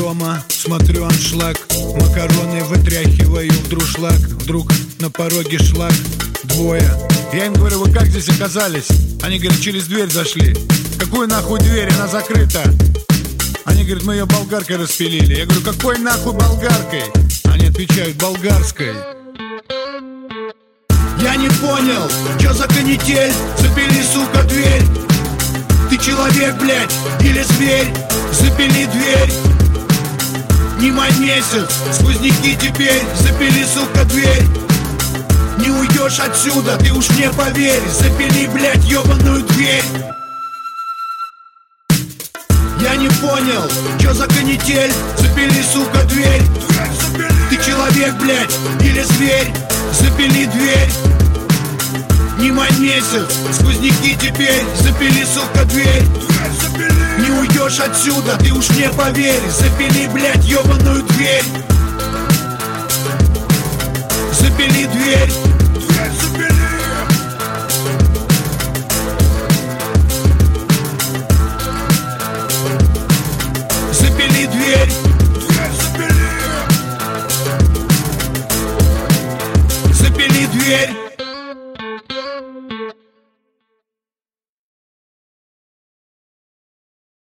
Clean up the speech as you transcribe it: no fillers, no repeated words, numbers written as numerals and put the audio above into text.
дома, смотрю аншлаг, макароны вытряхиваю в друшлаг. Вдруг на пороге шлак, двое. Я им говорю: вы как здесь оказались? Они говорят: через дверь зашли. Какую нахуй дверь? Она закрыта. Они говорят: мы ее болгаркой распилили. Я говорю: какой нахуй болгаркой? Они отвечают: болгарской. Я не понял, чё за канитель? Запили, сука, дверь. Ты человек, блядь, или зверь? Запили дверь. Не май месяц, сквозняки теперь. Запили, сука, дверь. Не уйдешь отсюда, ты уж мне поверь. Запили, блядь, ёбаную дверь. Я не понял, чё за канитель? Запили, сука, дверь. Ты человек, блядь, или зверь? Запили дверь. Не май месяц, сквозняки теперь. Запили, сука, дверь. Не уйдешь отсюда, ты уж мне поверь. Запили, блядь, ёбаную дверь. Запили дверь.